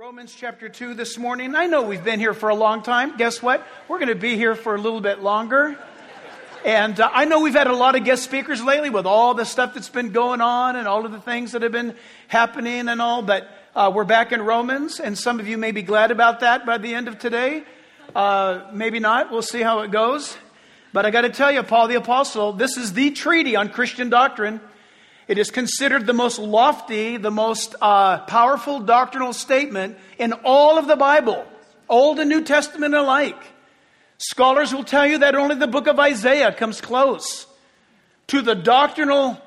Romans chapter 2 this morning. I know we've been here for a long time. Guess what? We're going to be here for a little bit longer. And I know we've had a lot of guest speakers lately with all the stuff that's been going on and all of the things that have been happening and all. But we're back in Romans, and some of you may be glad about that by the end of today. Maybe not. We'll see how it goes. But I got to tell you, Paul the Apostle, this is the treaty on Christian doctrine. It is considered the most lofty, the most powerful doctrinal statement in all of the Bible, Old and New Testament alike. Scholars will tell you that only the book of Isaiah comes close to the doctrinal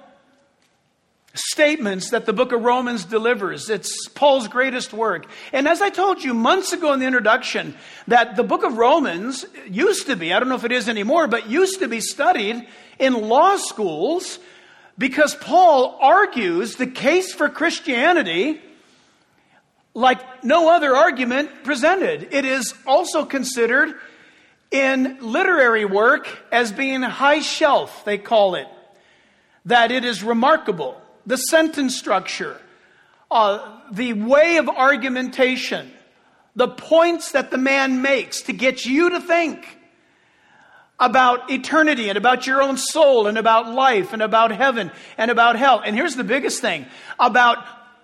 statements that the book of Romans delivers. It's Paul's greatest work. And as I told you months ago in the introduction, that the book of Romans used to be, I don't know if it is anymore, but used to be studied in law schools, because Paul argues the case for Christianity like no other argument presented. It is also considered in literary work as being high shelf, they call it. That it is remarkable. The sentence structure, the way of argumentation, the points that the man makes to get you to think about eternity and about your own soul and about life and about heaven and about hell. And here's the biggest thing, about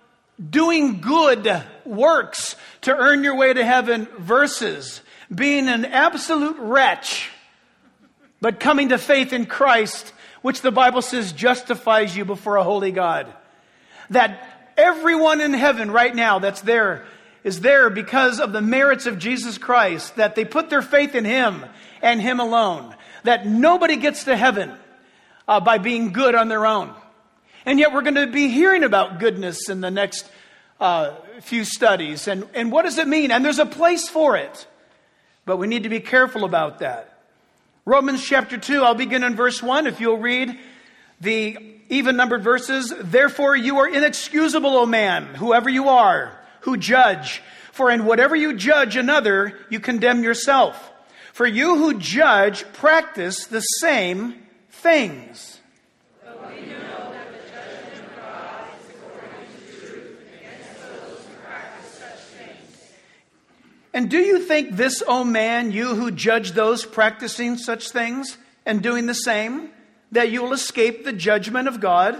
doing good works to earn your way to heaven versus being an absolute wretch, but coming to faith in Christ, which the Bible says justifies you before a holy God. That everyone in heaven right now that's there is there because of the merits of Jesus Christ, that they put their faith in Him and Him alone. That nobody gets to heaven by being good on their own. And yet we're going to be hearing about goodness in the next few studies. And what does it mean? And there's a place for it. But we need to be careful about that. Romans chapter 2, I'll begin in verse 1. If you'll read the even-numbered verses. Therefore you are inexcusable, O man, whoever you are, who judge. For in whatever you judge another, you condemn yourself. For you who judge practice the same things. But we know that the judgment of God is according to truth against those who practice such things. And do you think this, O man, you who judge those practicing such things and doing the same, that you will escape the judgment of God?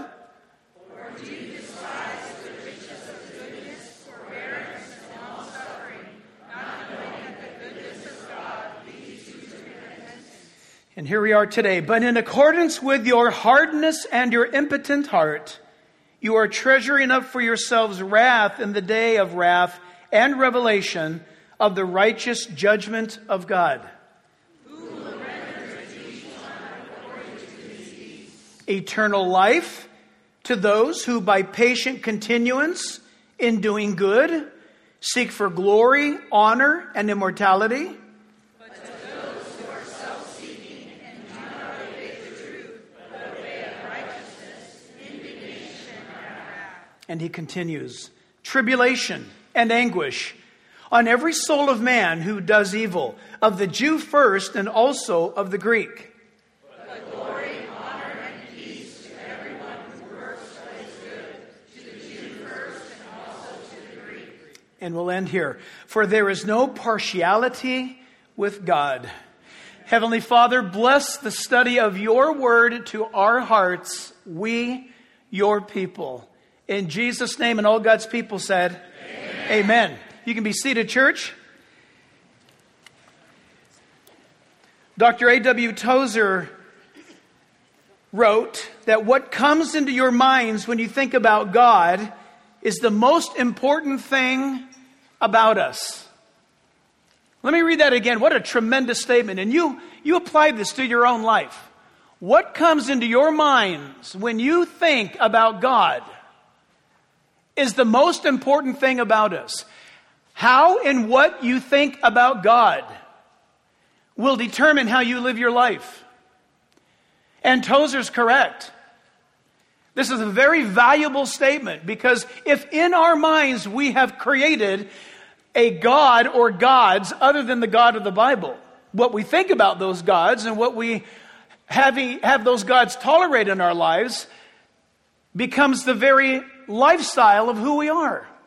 Or do you despise the riches of the goodness, forbearance, and long-suffering, not knowing that the goodness of God leads you to repentance? And here we are today. But in accordance with your hardness and your impotent heart, you are treasuring up for yourselves wrath in the day of wrath and revelation of the righteous judgment of God. Who will render to each one according to his deeds? Eternal life to those who by patient continuance in doing good seek for glory, honor, and immortality. But to those who are self-seeking and do not obey the truth, but obey unrighteousness, indignation and wrath. And he continues, tribulation and anguish on every soul of man who does evil, of the Jew first and also of the Greek. But glory, honor, and peace to everyone who works what is good, to the Jew first and also to the Greek. And we'll end here. For there is no partiality with God. Heavenly Father, bless the study of your word to our hearts, we, your people. In Jesus' name, and all God's people said, Amen. Amen. You can be seated, church. Dr. A.W. Tozer wrote that what comes into your minds when you think about God is the most important thing about us. Let me read that again. What a tremendous statement. And you apply this to your own life. What comes into your minds when you think about God is the most important thing about us. How and what you think about God will determine how you live your life. And Tozer's correct. This is a very valuable statement, because if in our minds we have created a God or gods other than the God of the Bible, what we think about those gods and what we have those gods tolerate in our lives becomes the very lifestyle of who we are.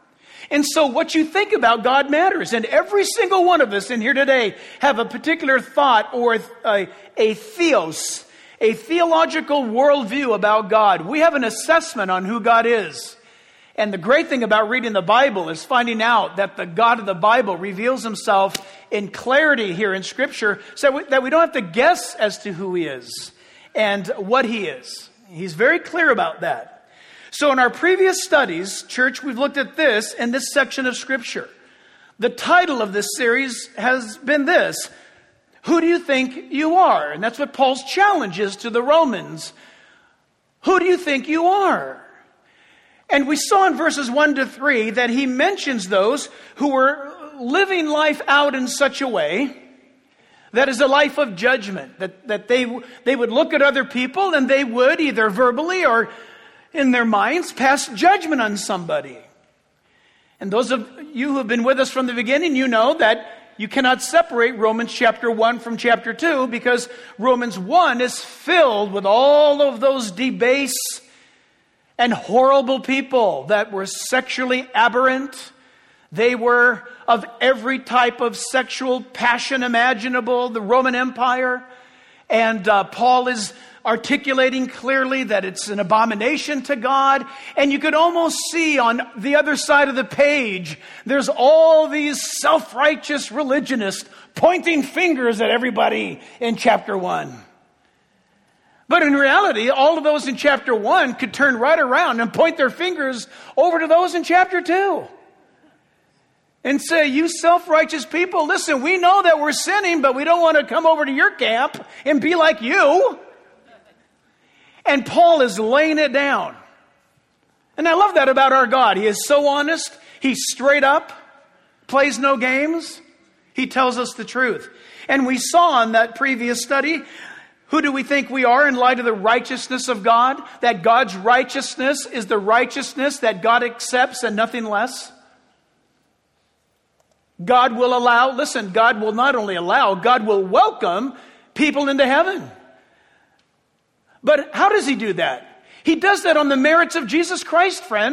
And so what you think about God matters. And every single one of us in here today have a particular thought or a theos, a theological worldview about God. We have an assessment on who God is. And the great thing about reading the Bible is finding out that the God of the Bible reveals himself in clarity here in Scripture so that we don't have to guess as to who he is and what he is. He's very clear about that. So in our previous studies, church, we've looked at this in this section of Scripture. The title of this series has been this: who do you think you are? And that's what Paul's challenge is to the Romans. Who do you think you are? And we saw in verses 1 to 3 that he mentions those who were living life out in such a way that is a life of judgment, that they would look at other people and they would either verbally or in their minds pass judgment on somebody. And those of you who have been with us from the beginning, you know that you cannot separate Romans chapter 1 from chapter 2 because Romans 1 is filled with all of those debased and horrible people that were sexually aberrant. They were of every type of sexual passion imaginable, the Roman Empire. And Paul is articulating clearly that it's an abomination to God. And you could almost see on the other side of the page, there's all these self-righteous religionists pointing fingers at everybody in chapter 1. But in reality, all of those in chapter 1 could turn right around and point their fingers over to those in chapter 2. And say, you self-righteous people, listen, we know that we're sinning, but we don't want to come over to your camp and be like you. And Paul is laying it down. And I love that about our God. He is so honest. He's straight up, plays no games. He tells us the truth. And we saw in that previous study, who do we think we are in light of the righteousness of God? That God's righteousness is the righteousness that God accepts and nothing less. God will allow, listen, God will not only allow, God will welcome people into heaven. But how does he do that? He does that on the merits of Jesus Christ, friend.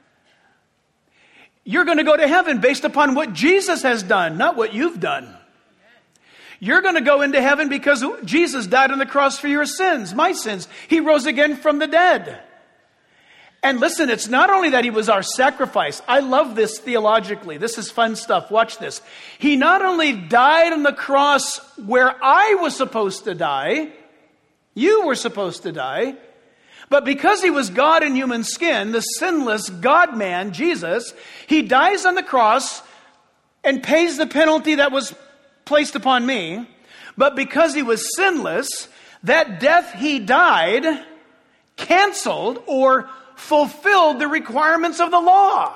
You're going to go to heaven based upon what Jesus has done, not what you've done. You're going to go into heaven because Jesus died on the cross for your sins, my sins. He rose again from the dead. And listen, it's not only that he was our sacrifice. I love this theologically. This is fun stuff. Watch this. He not only died on the cross where I was supposed to die, you were supposed to die, but because he was God in human skin, the sinless God-man, Jesus, he dies on the cross and pays the penalty that was placed upon me. But because he was sinless, that death he died canceled or fulfilled the requirements of the law.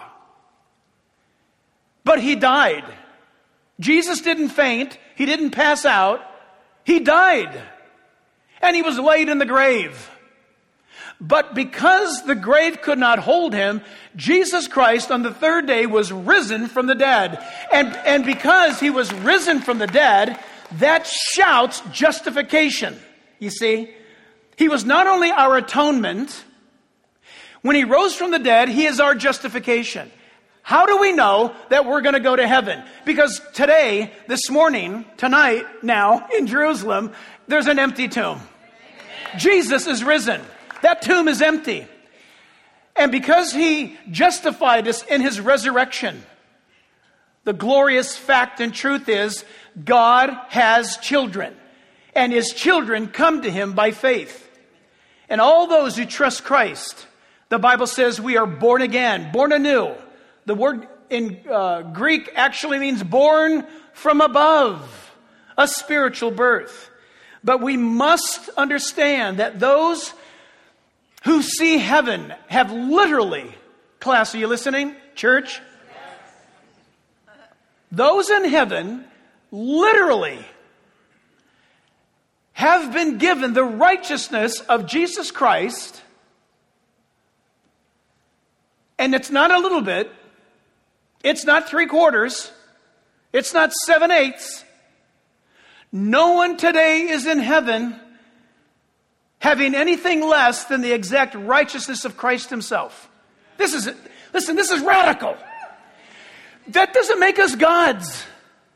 But he died. Jesus didn't faint. He didn't pass out. He died. And he was laid in the grave. But because the grave could not hold him, Jesus Christ on the third day was risen from the dead. And because he was risen from the dead, that shouts justification. You see, he was not only our atonement, when he rose from the dead, he is our justification. How do we know that we're going to go to heaven? Because today, this morning, tonight, now, in Jerusalem, there's an empty tomb. Jesus is risen. That tomb is empty. And because he justified us in his resurrection, the glorious fact and truth is God has children. And his children come to him by faith. And all those who trust Christ, the Bible says we are born again, born anew. The word in Greek actually means born from above, a spiritual birth. But we must understand that those who see heaven have literally, class, are you listening, church? Yes. Those in heaven literally have been given the righteousness of Jesus Christ. And it's not a little bit. It's not 3/4. It's not 7/8. No one today is in heaven having anything less than the exact righteousness of Christ himself. This is radical. That doesn't make us gods.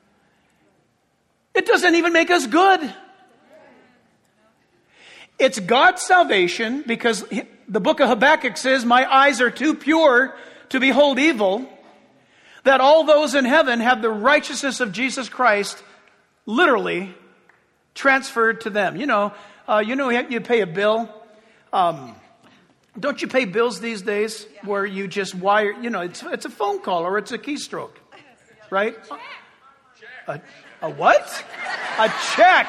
It doesn't even make us good. It's God's salvation because the book of Habakkuk says, my eyes are too pure to behold evil, that all those in heaven have the righteousness of Jesus Christ literally transferred to them. You pay a bill. Don't you pay bills these days where you just wire, it's a phone call or it's a keystroke, right? A what? A check.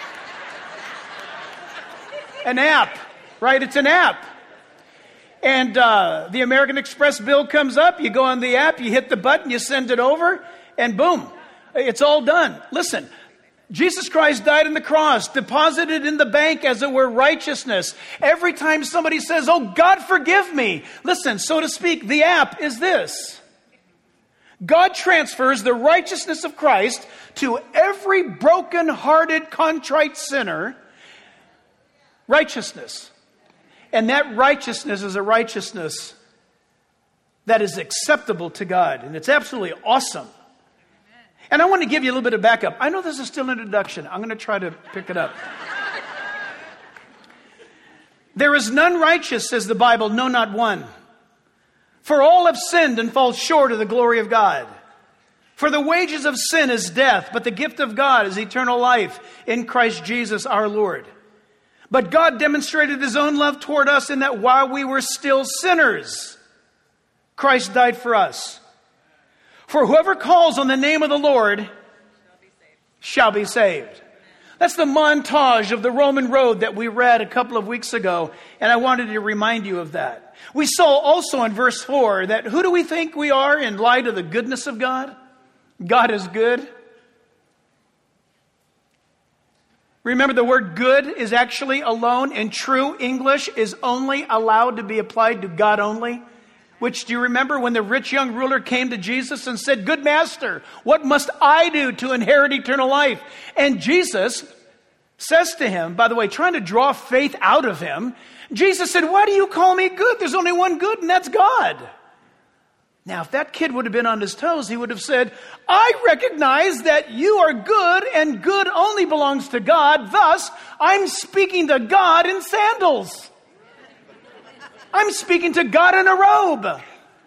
An app, right? It's an app. And the American Express bill comes up. You go on the app, you hit the button, you send it over, and boom, it's all done. Listen, Jesus Christ died on the cross, deposited in the bank, as it were, righteousness. Every time somebody says, oh, God, forgive me, listen, so to speak, the app is this. God transfers the righteousness of Christ to every broken-hearted, contrite sinner. Righteousness. And that righteousness is a righteousness that is acceptable to God. And it's absolutely awesome. And I want to give you a little bit of backup. I know this is still an introduction. I'm going to try to pick it up. There is none righteous, says the Bible, no, not one. For all have sinned and fall short of the glory of God. For the wages of sin is death, but the gift of God is eternal life in Christ Jesus our Lord. But God demonstrated his own love toward us in that while we were still sinners, Christ died for us. For whoever calls on the name of the Lord shall be saved. That's the montage of the Roman road that we read a couple of weeks ago, and I wanted to remind you of that. We saw also in verse 4 that who do we think we are in light of the goodness of God? God is good. Remember, the word good is actually alone in true English is only allowed to be applied to God only. Which, do you remember when the rich young ruler came to Jesus and said, good master, what must I do to inherit eternal life? And Jesus says to him, by the way, trying to draw faith out of him, Jesus said, why do you call me good? There's only one good, and that's God. Now, if that kid would have been on his toes, he would have said, I recognize that you are good and good only belongs to God. Thus, I'm speaking to God in sandals. I'm speaking to God in a robe.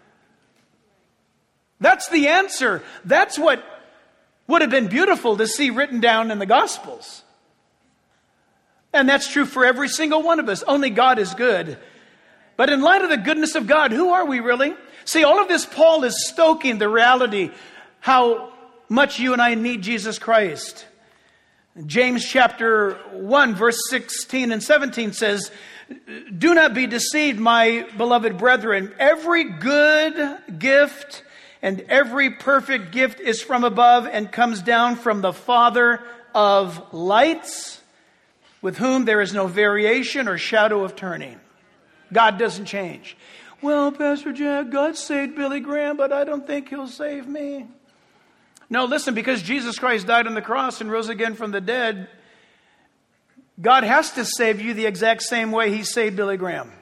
That's the answer. That's what would have been beautiful to see written down in the Gospels. And that's true for every single one of us. Only God is good. But in light of the goodness of God, who are we really? See, all of this, Paul is stoking the reality how much you and I need Jesus Christ. James chapter 1, verse 16 and 17 says, do not be deceived, my beloved brethren. Every good gift and every perfect gift is from above and comes down from the Father of lights, with whom there is no variation or shadow of turning. God doesn't change. Well, Pastor Jack, God saved Billy Graham, but I don't think he'll save me. No, listen, because Jesus Christ died on the cross and rose again from the dead, God has to save you the exact same way he saved Billy Graham.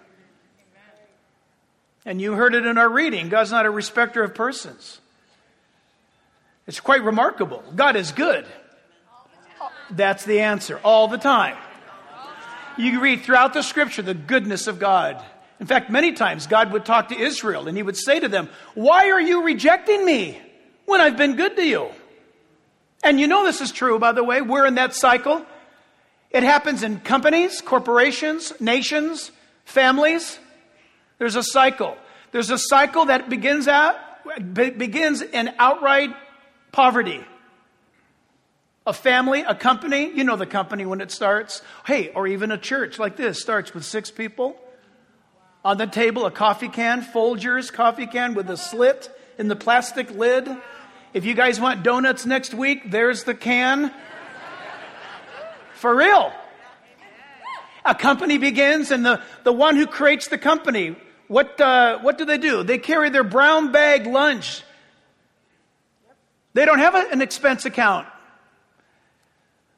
And you heard it in our reading. God's not a respecter of persons. It's quite remarkable. God is good. That's the answer. All the time. You read throughout the scripture the goodness of God. In fact, many times God would talk to Israel and he would say to them, why are you rejecting me when I've been good to you? And you know this is true, by the way. We're in that cycle. It happens in companies, corporations, nations, families. There's a cycle. There's a cycle that begins in outright poverty. A family, a company, you know the company when it starts. Hey, or even a church like this starts with 6 people. On the table, a coffee can, Folgers coffee can with a slit in the plastic lid. If you guys want donuts next week, there's the can. For real. A company begins, and the one who creates the company, what do? They carry their brown bag lunch. They don't have an expense account.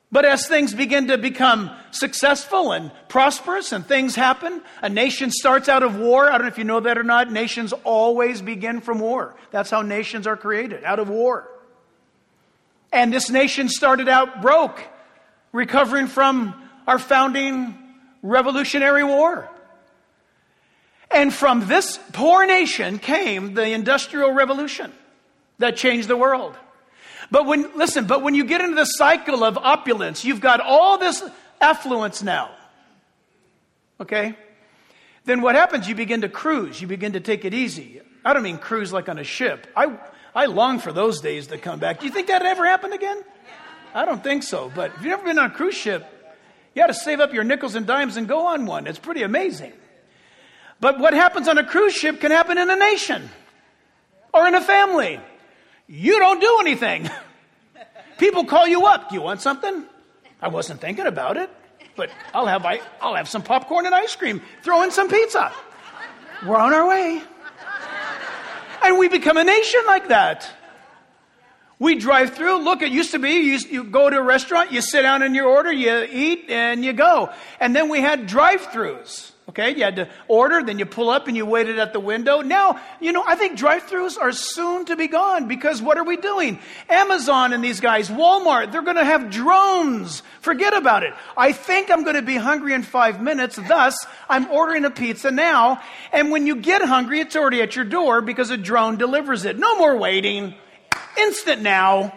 But as things begin to become successful and prosperous and things happen, a nation starts out of war. I don't know if you know that or not. Nations always begin from war. That's how nations are created, out of war. And this nation started out broke, recovering from our founding Revolutionary War. And from this poor nation came the Industrial Revolution that changed the world. But when you get into the cycle of opulence, you've got all this affluence now. Okay? Then what happens? You begin to cruise. You begin to take it easy. I don't mean cruise like on a ship. I long for those days to come back. Do you think that'd ever happen again? I don't think so. But if you've never been on a cruise ship, you got to save up your nickels and dimes and go on one. It's pretty amazing. But what happens on a cruise ship can happen in a nation or in a family. You don't do anything. People call you up. Do you want something? I wasn't thinking about it, but I'll have some popcorn and ice cream. Throw in some pizza. We're on our way. And we become a nation like that. We drive through. Look, it used to be you go to a restaurant, you sit down in your order, you eat, and you go. And then we had drive-thrus. Okay, you had to order, then you pull up and you waited at the window. Now, I think drive-thrus are soon to be gone because what are we doing? Amazon and these guys, Walmart, they're going to have drones. Forget about it. I think I'm going to be hungry in 5 minutes. Thus, I'm ordering a pizza now. And when you get hungry, it's already at your door because a drone delivers it. No more waiting. Instant now.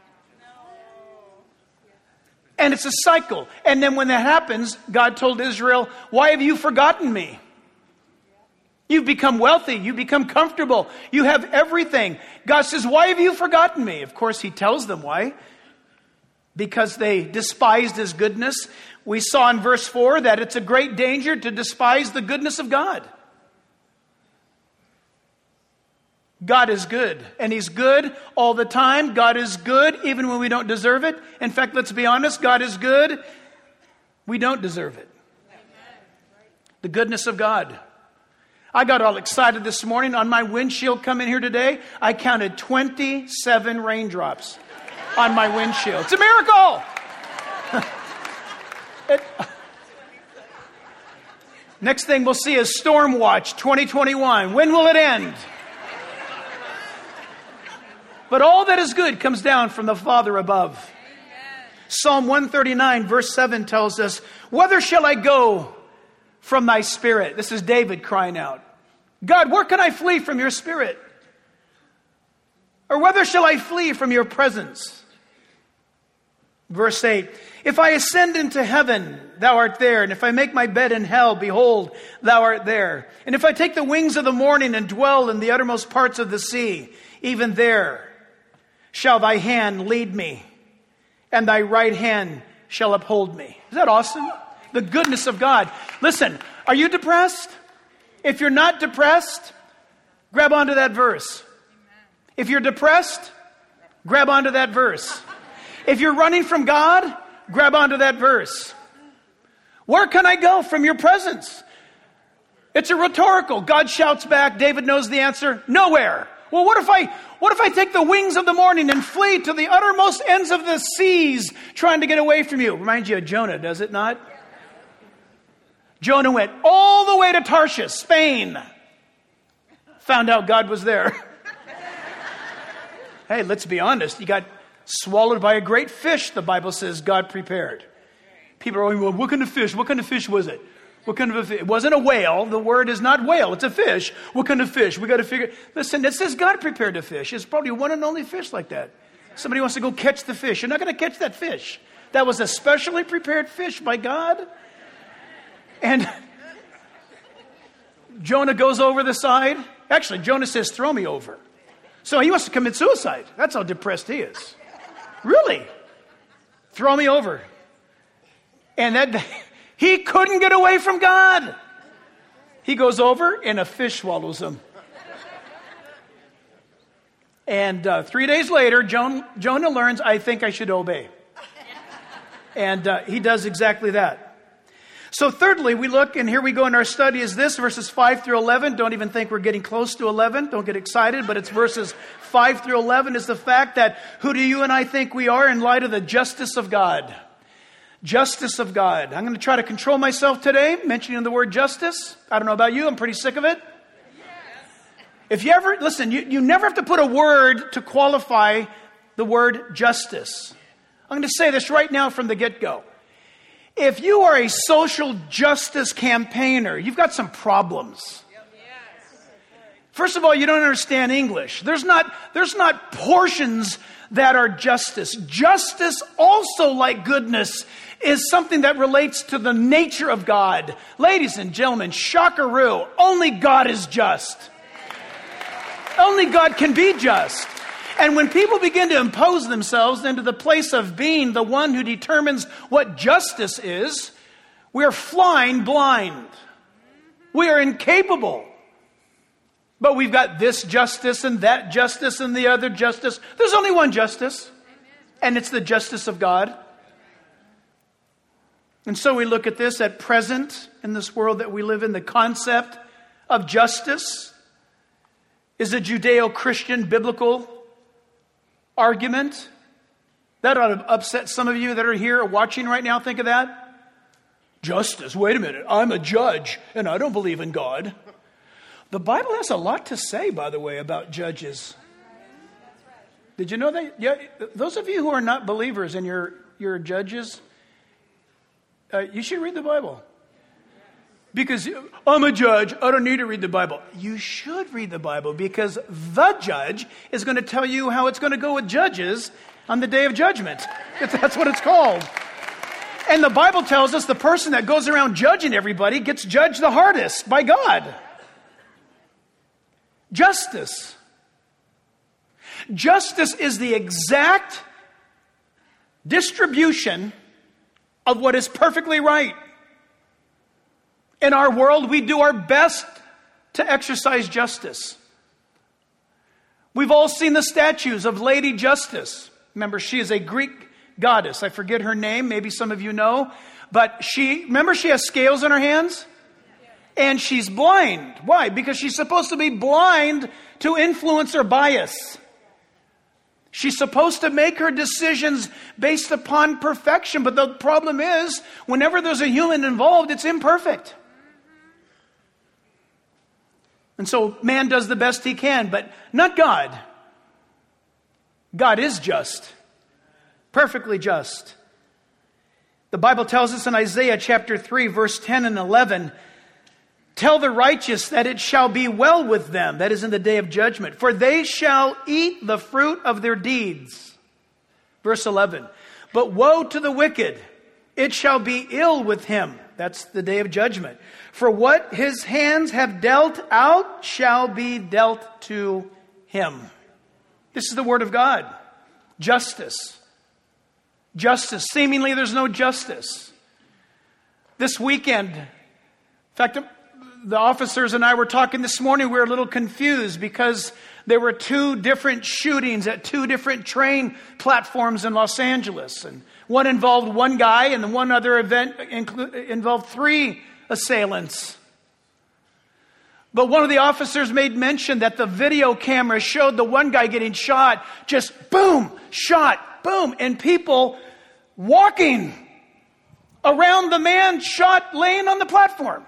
And it's a cycle. And then when that happens, God told Israel, why have you forgotten me? You've become wealthy. You become comfortable. You have everything. God says, why have you forgotten me? Of course, he tells them why. Because they despised his goodness. We saw in verse 4 that it's a great danger to despise the goodness of God. God is good, and he's good all the time. God is good even when we don't deserve it. In fact, let's be honest, God is good. We don't deserve it. The goodness of God. I got all excited this morning on my windshield coming here today. I counted 27 raindrops on my windshield. It's a miracle. Next thing we'll see is Storm Watch 2021. When will it end? But all that is good comes down from the Father above. Amen. Psalm 139 verse 7 tells us, whither shall I go from thy spirit? This is David crying out. God, where can I flee from your spirit? Or whither shall I flee from your presence? Verse 8, if I ascend into heaven, thou art there. And if I make my bed in hell, behold, thou art there. And if I take the wings of the morning and dwell in the uttermost parts of the sea, even there shall thy hand lead me, and thy right hand shall uphold me. Is that awesome? The goodness of God. Listen, are you depressed? If you're not depressed, grab onto that verse. If you're depressed, grab onto that verse. If you're running from God, grab onto that verse. Where can I go from your presence? It's a rhetorical. God shouts back. David knows the answer. Nowhere. Well, what if I take the wings of the morning and flee to the uttermost ends of the seas trying to get away from you? Reminds you of Jonah, does it not? Jonah went all the way to Tarshish, Spain. Found out God was there. Hey, let's be honest. You got swallowed by a great fish, the Bible says God prepared. People are going, well, what kind of fish? What kind of fish was it? What kind of a fish? It wasn't a whale. The word is not whale. It's a fish. What kind of fish? We got to figure. Listen, it says God prepared a fish. It's probably one and only fish like that. Somebody wants to go catch the fish. You're not going to catch that fish. That was a specially prepared fish by God. And Jonah goes over the side. Actually, Jonah says, throw me over. So he wants to commit suicide. That's how depressed he is. Really? Throw me over. And that... He couldn't get away from God. He goes over and a fish swallows him. And 3 days later, Jonah learns, I think I should obey. And he does exactly that. So thirdly, we look, and here we go in our study, is this, verses 5 through 11. Don't even think we're getting close to 11. Don't get excited, but it's verses 5 through 11 is the fact that who do you and I think we are in light of the justice of God? Justice of God. I'm going to try to control myself today, mentioning the word justice. I don't know about you, I'm pretty sick of it. If you ever, listen, you never have to put a word to qualify the word justice. I'm going to say this right now from the get-go. If you are a social justice campaigner, you've got some problems. First of all, you don't understand English. There's not portions that are justice. Justice, also like goodness, is something that relates to the nature of God. Ladies and gentlemen, shockaroo, only God is just. Only God can be just. And when people begin to impose themselves into the place of being the one who determines what justice is, we are flying blind. We are incapable. But we've got this justice and that justice and the other justice. There's only one justice, and it's the justice of God. And so we look at this at present in this world that we live in. The concept of justice is a Judeo-Christian biblical argument. That ought to upset some of you that are here or watching right now. Think of that. Justice, wait a minute. I'm a judge and I don't believe in God. The Bible has a lot to say, by the way, about judges. Did you know that? Yeah, those of you who are not believers and you're judges, you should read the Bible. Because I'm a judge, I don't need to read the Bible. You should read the Bible because the judge is going to tell you how it's going to go with judges on the day of judgment. That's what it's called. And the Bible tells us the person that goes around judging everybody gets judged the hardest by God. Justice. Justice is the exact distribution of what is perfectly right. In our world, we do our best to exercise justice. We've all seen the statues of Lady Justice. Remember, she is a Greek goddess. I forget her name. Maybe some of you know. But she has scales in her hands? And she's blind. Why? Because she's supposed to be blind to influence or bias. She's supposed to make her decisions based upon perfection. But the problem is, whenever there's a human involved, it's imperfect. And so man does the best he can, but not God. God is just. Perfectly just. The Bible tells us in Isaiah chapter 3, verse 10 and 11, tell the righteous that it shall be well with them, that is in the day of judgment, for they shall eat the fruit of their deeds. Verse 11, but woe to the wicked, it shall be ill with him. That's the day of judgment. For what his hands have dealt out shall be dealt to him. This is the word of God. Justice. Justice. Seemingly there's no justice. This weekend, in fact, the officers and I were talking this morning. We were a little confused because there were 2 different shootings at 2 different train platforms in Los Angeles. And one involved one guy, and the one other event involved 3 assailants. But one of the officers made mention that the video camera showed the one guy getting shot, just boom, shot, boom, and people walking around the man shot laying on the platform.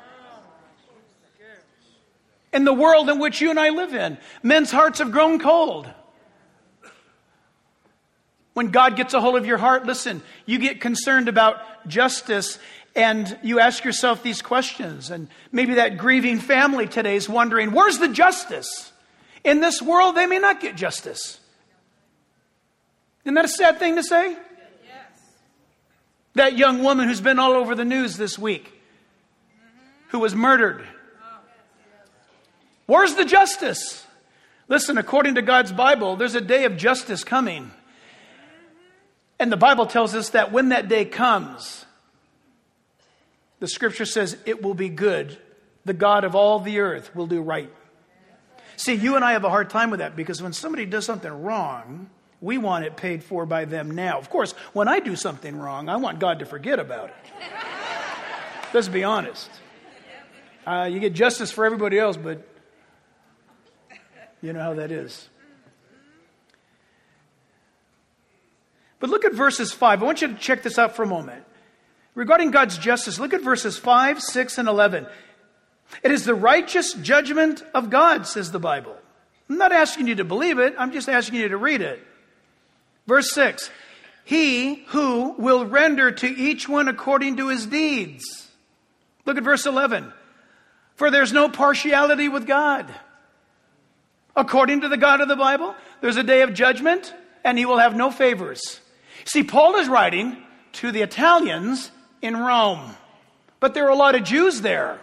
In the world in which you and I live in, men's hearts have grown cold. When God gets a hold of your heart, listen, you get concerned about justice and you ask yourself these questions. And maybe that grieving family today is wondering, where's the justice? In this world, they may not get justice. Isn't that a sad thing to say? Yes. That young woman who's been all over the news this week, who was murdered. Where's the justice? Listen, according to God's Bible, there's a day of justice coming. And the Bible tells us that when that day comes, the scripture says it will be good. The God of all the earth will do right. See, you and I have a hard time with that because when somebody does something wrong, we want it paid for by them now. Of course, when I do something wrong, I want God to forget about it. Let's be honest. You get justice for everybody else, but you know how that is. But look at verses 5. I want you to check this out for a moment. Regarding God's justice, look at verses 5, 6, and 11. It is the righteous judgment of God, says the Bible. I'm not asking you to believe it. I'm just asking you to read it. Verse 6. He who will render to each one according to his deeds. Look at verse 11. For there's no partiality with God. According to the God of the Bible, there's a day of judgment, and he will have no favors. See, Paul is writing to the Italians in Rome. But there are a lot of Jews there.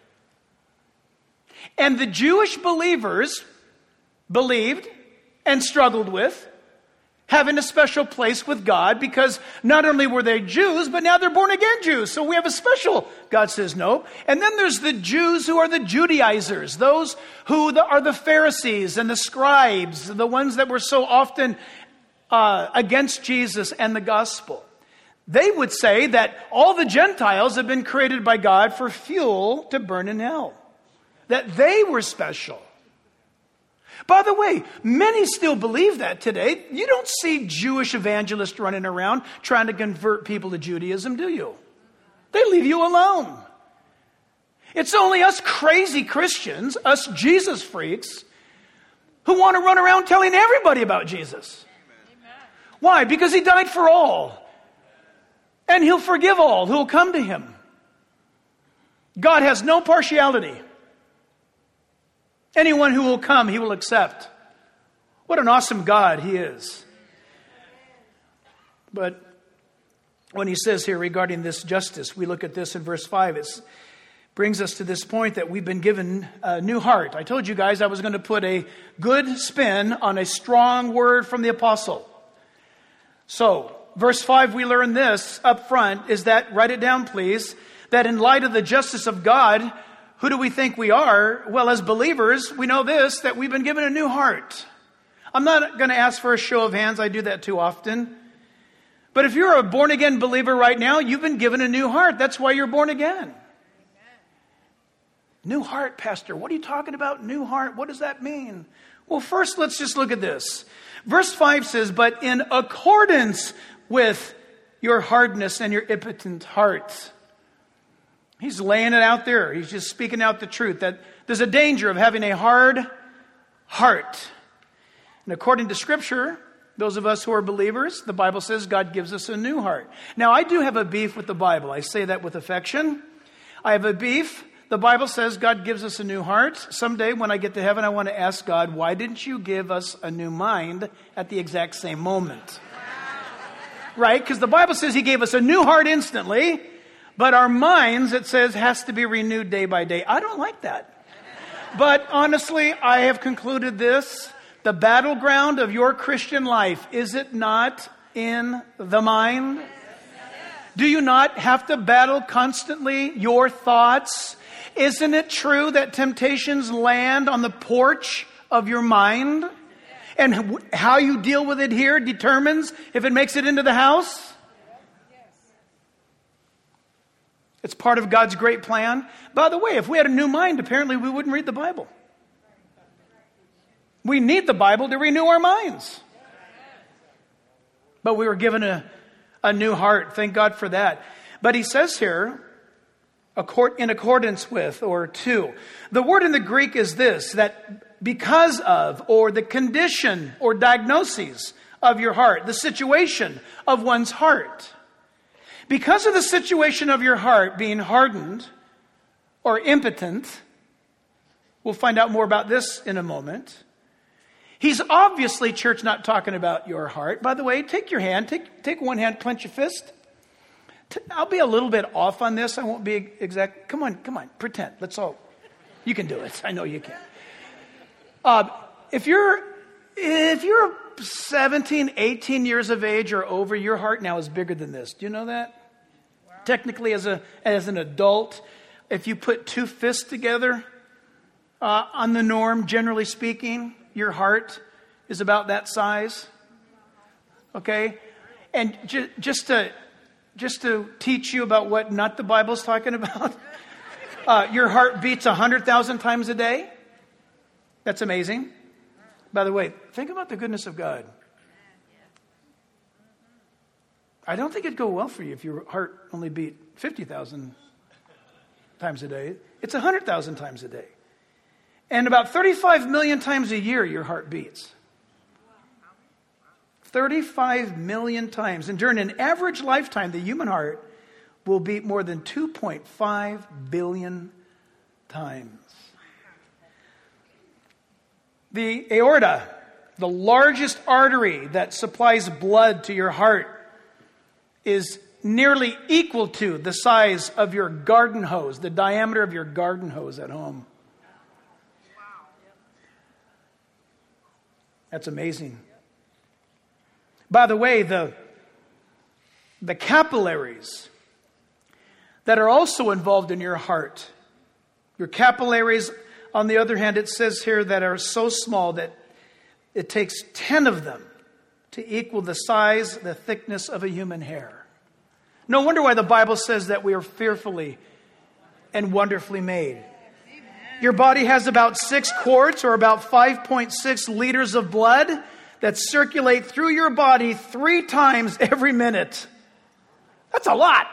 And the Jewish believers believed and struggled with having a special place with God, because not only were they Jews, but now they're born again Jews. So we have a special, God says no. And then there's the Jews who are the Judaizers, those who are the Pharisees and the scribes, the ones that were so often against Jesus and the gospel. They would say that all the Gentiles have been created by God for fuel to burn in hell. That they were special. By the way, many still believe that today. You don't see Jewish evangelists running around trying to convert people to Judaism, do you? They leave you alone. It's only us crazy Christians, us Jesus freaks, who want to run around telling everybody about Jesus. Amen. Why? Because he died for all. And he'll forgive all who will come to him. God has no partiality. Anyone who will come, he will accept. What an awesome God he is. But when he says here regarding this justice, we look at this in verse 5. It brings us to this point that we've been given a new heart. I told you guys I was going to put a good spin on a strong word from the apostle. So, verse 5, we learn this up front, is that, write it down please, that in light of the justice of God, who do we think we are? Well, as believers, we know this, that we've been given a new heart. I'm not going to ask for a show of hands. I do that too often. But if you're a born-again believer right now, you've been given a new heart. That's why you're born again. Amen. New heart, Pastor. What are you talking about? New heart. What does that mean? Well, first, let's just look at this. Verse 5 says, but in accordance with your hardness and your impotent heart. He's laying it out there. He's just speaking out the truth that there's a danger of having a hard heart. And according to Scripture, those of us who are believers, the Bible says God gives us a new heart. Now, I do have a beef with the Bible. I say that with affection. I have a beef. The Bible says God gives us a new heart. Someday when I get to heaven, I want to ask God, why didn't you give us a new mind at the exact same moment? Right? Because the Bible says he gave us a new heart instantly. But our minds, it says, has to be renewed day by day. I don't like that. But honestly, I have concluded this. The battleground of your Christian life, is it not in the mind? Do you not have to battle constantly your thoughts? Isn't it true that temptations land on the porch of your mind? And how you deal with it here determines if it makes it into the house? It's part of God's great plan. By the way, if we had a new mind, apparently we wouldn't read the Bible. We need the Bible to renew our minds. But we were given a new heart. Thank God for that. But he says here, in accordance with, or to. The word in the Greek is this, that because of, or the condition or diagnosis of your heart, the situation of one's heart. Because of the situation of your heart being hardened or impotent, we'll find out more about this in a moment. He's obviously, church, not talking about your heart. By the way, take your hand, take one hand, clench your fist. I'll be a little bit off on this. I won't be exact. Come on, pretend. Let's all, you can do it. I know you can. If you're 17, 18 years of age or over, your heart now is bigger than this. Do you know that? Wow. Technically, as an adult, if you put two fists together, on the norm, generally speaking, your heart is about that size. Okay? And just to teach you about what not the Bible's talking about, your heart beats 100,000 times a day. That's amazing. By the way, think about the goodness of God. I don't think it'd go well for you if your heart only beat 50,000 times a day. It's 100,000 times a day. And about 35 million times a year, your heart beats. 35 million times. And during an average lifetime, the human heart will beat more than 2.5 billion times. The aorta, the largest artery that supplies blood to your heart, is nearly equal to the size of your garden hose, the diameter of your garden hose at home. That's amazing. By the way, the capillaries that are also involved in your heart, your capillaries, on the other hand, it says here that are so small that it takes 10 of them to equal the size, the thickness of a human hair. No wonder why the Bible says that we are fearfully and wonderfully made. Your body has about 6 quarts or about 5.6 liters of blood that circulate through your body 3 times every minute. That's a lot.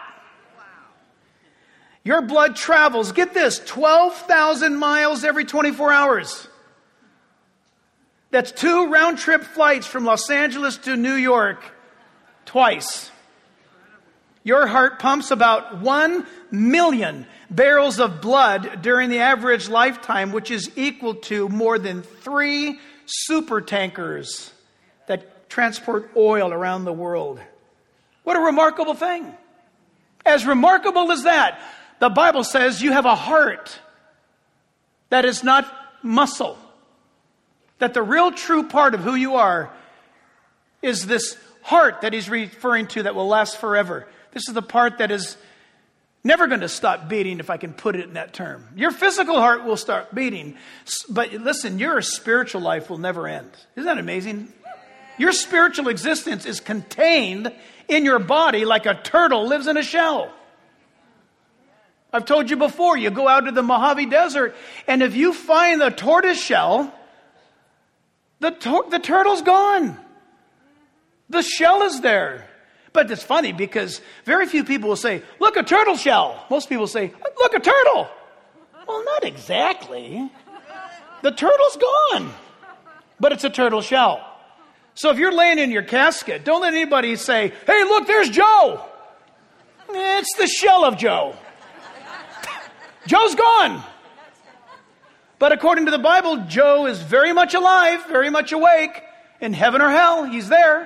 Your blood travels, get this, 12,000 miles every 24 hours. That's 2 round-trip flights from Los Angeles to New York twice. Your heart pumps about 1 million barrels of blood during the average lifetime, which is equal to more than 3 super tankers that transport oil around the world. What a remarkable thing. As remarkable as that, the Bible says you have a heart that is not muscle. That the real true part of who you are is this heart that he's referring to that will last forever. This is the part that is never going to stop beating, if I can put it in that term. Your physical heart will start beating. But listen, your spiritual life will never end. Isn't that amazing? Your spiritual existence is contained in your body like a turtle lives in a shell. I've told you before, you go out to the Mojave Desert, and if you find the tortoise shell, the turtle's gone. The shell is there. But it's funny because very few people will say, look, a turtle shell. Most people say, look, a turtle. Well, not exactly. The turtle's gone. But it's a turtle shell. So if you're laying in your casket, don't let anybody say, hey, look, there's Joe. It's the shell of Joe. Joe's gone. But according to the Bible, Joe is very much alive, very much awake. In heaven or hell, he's there.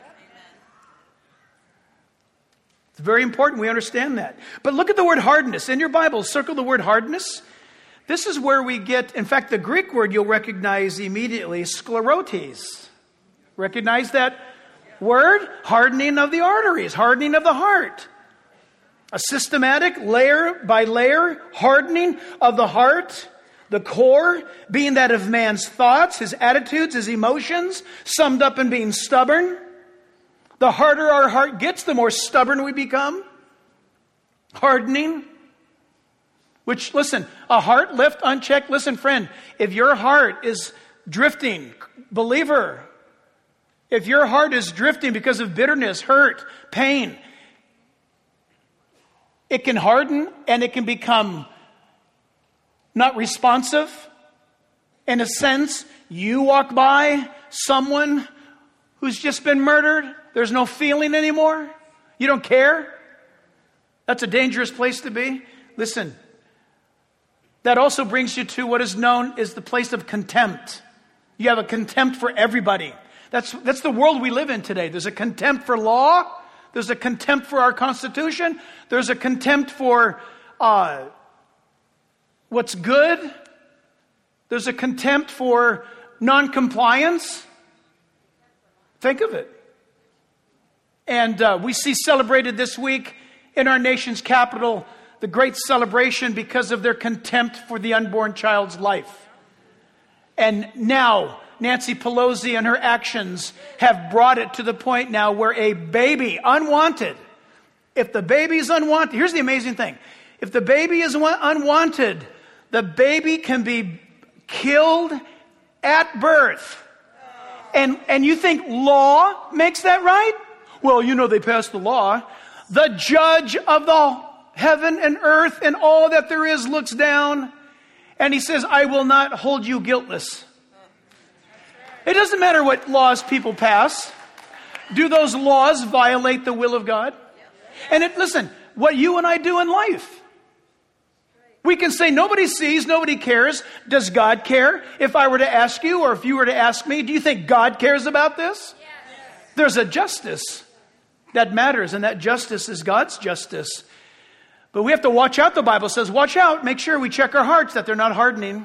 It's very important we understand that. But look at the word hardness. In your Bible, circle the word hardness. This is where we get, in fact, the Greek word you'll recognize immediately, sclerotes. Recognize that word? Hardening of the arteries, hardening of the heart. A systematic, layer by layer, hardening of the heart. The core being that of man's thoughts, his attitudes, his emotions, summed up in being stubborn. The harder our heart gets, the more stubborn we become. Hardening. Which, listen, a heart left unchecked. Listen, friend, if your heart is drifting, believer, if your heart is drifting because of bitterness, hurt, pain, it can harden and it can become not responsive. In a sense, you walk by someone who's just been murdered. There's no feeling anymore. You don't care. That's a dangerous place to be. Listen, that also brings you to what is known as the place of contempt. You have a contempt for everybody. That's the world we live in today. There's a contempt for law. There's a contempt for our Constitution. There's a contempt for what's good. There's a contempt for non-compliance. Think of it. And we see celebrated this week in our nation's capital the great celebration because of their contempt for the unborn child's life. And now Nancy Pelosi and her actions have brought it to the point now where a baby, unwanted, if the baby is unwanted, here's the amazing thing. If the baby is unwanted, the baby can be killed at birth. And you think law makes that right? Well, they passed the law. The judge of the heaven and earth and all that there is looks down and he says, I will not hold you guiltless. It doesn't matter what laws people pass. Do those laws violate the will of God? And listen, what you and I do in life. We can say nobody sees, nobody cares. Does God care? If I were to ask you, or if you were to ask me, do you think God cares about this? Yes. There's a justice that matters, and that justice is God's justice. But we have to watch out, the Bible says. Watch out, make sure we check our hearts that they're not hardening.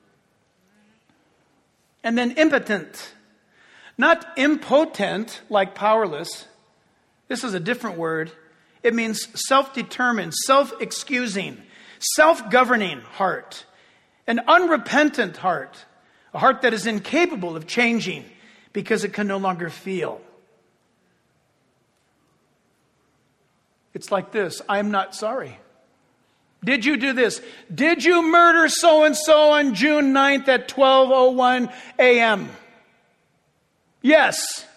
And then impotent. Not impotent, like powerless. This is a different word. It means self-determined, self-excusing, self-governing heart. An unrepentant heart. A heart that is incapable of changing because it can no longer feel. It's like this. I'm not sorry. Did you do this? Did you murder so-and-so on June 9th at 12:01 a.m.? Yes.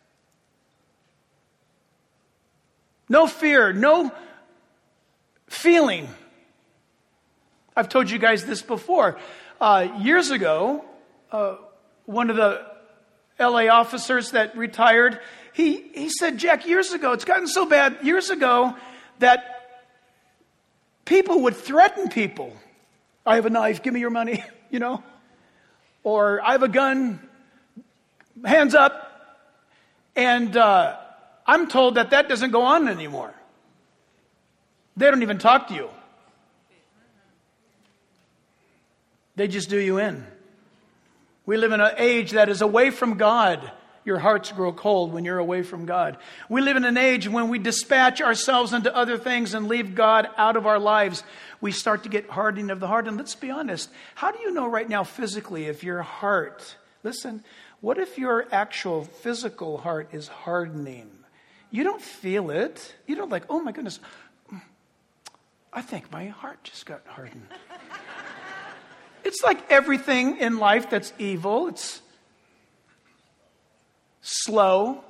No fear, no feeling. I've told you guys this before. Years ago, one of the LA officers that retired, he said, Jack, years ago, it's gotten so bad years ago that people would threaten people. I have a knife, give me your money, Or I have a gun, hands up. And I'm told that doesn't go on anymore. They don't even talk to you. They just do you in. We live in an age that is away from God. Your hearts grow cold when you're away from God. We live in an age when we dispatch ourselves into other things and leave God out of our lives. We start to get hardening of the heart. And let's be honest. How do you know right now physically if your heart, listen, what if your actual physical heart is hardening? You don't feel it. You don't like, oh my goodness, I think my heart just got hardened. It's like everything in life that's evil. It's slow.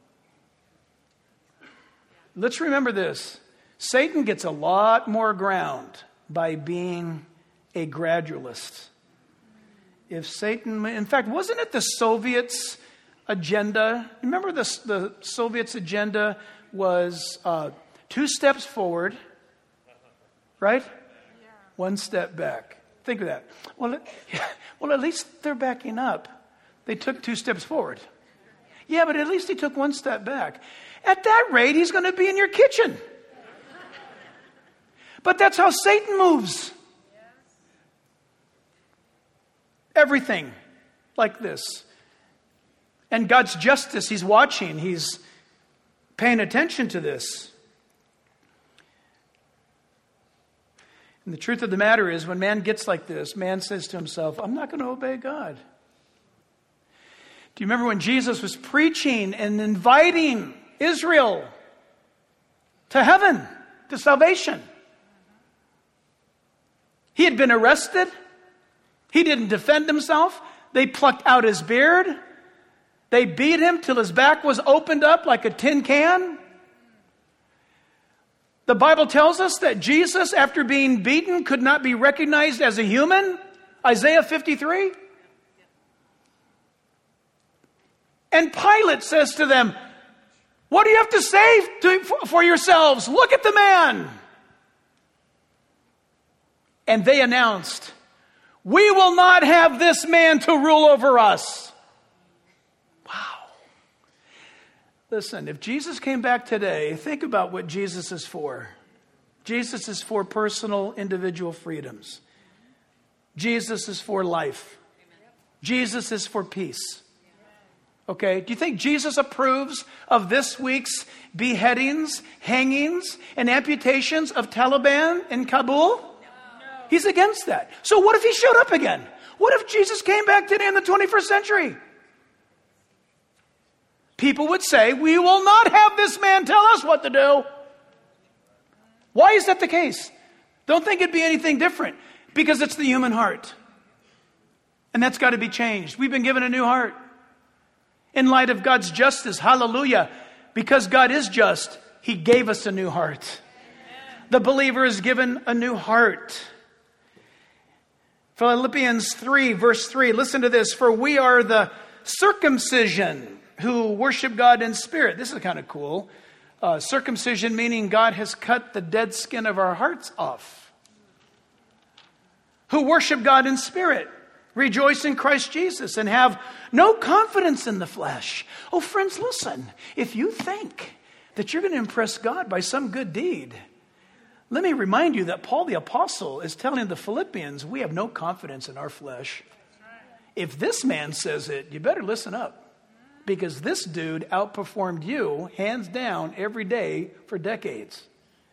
Let's remember this. Satan gets a lot more ground by being a gradualist. If Satan, in fact, wasn't it the Soviets' agenda? Remember the Soviets' agenda was 2 steps forward, right? Yeah. 1 step back. Think of that. Well, at least they're backing up. They took 2 steps forward. Yeah, but at least he took 1 step back. At that rate, he's going to be in your kitchen. But that's how Satan moves. Everything like this. And God's justice, he's watching. He's paying attention to this. And the truth of the matter is, when man gets like this, man says to himself, I'm not going to obey God. Do you remember when Jesus was preaching and inviting Israel to heaven, to salvation? He had been arrested. He didn't defend himself. They plucked out his beard. They beat him till his back was opened up like a tin can. The Bible tells us that Jesus, after being beaten, could not be recognized as a human. Isaiah 53. And Pilate says to them, what do you have to say for yourselves? Look at the man. And they announced, we will not have this man to rule over us. Wow. Listen, if Jesus came back today, think about what Jesus is for. Jesus is for personal, individual freedoms. Jesus is for life. Jesus is for peace. Okay, do you think Jesus approves of this week's beheadings, hangings, and amputations of Taliban in Kabul? No. He's against that. So what if he showed up again? What if Jesus came back today in the 21st century? People would say, we will not have this man tell us what to do. Why is that the case? Don't think it'd be anything different. Because it's the human heart. And that's got to be changed. We've been given a new heart. In light of God's justice, hallelujah, because God is just, He gave us a new heart. The believer is given a new heart. Philippians 3, verse 3, listen to this. For we are the circumcision who worship God in spirit. This is kind of cool. Circumcision meaning God has cut the dead skin of our hearts off. Who worship God in spirit, rejoice in Christ Jesus, and have no confidence in the flesh. Oh, friends, listen. If you think that you're going to impress God by some good deed, let me remind you that Paul the Apostle is telling the Philippians, we have no confidence in our flesh. If this man says it, you better listen up. Because this dude outperformed you, hands down, every day for decades.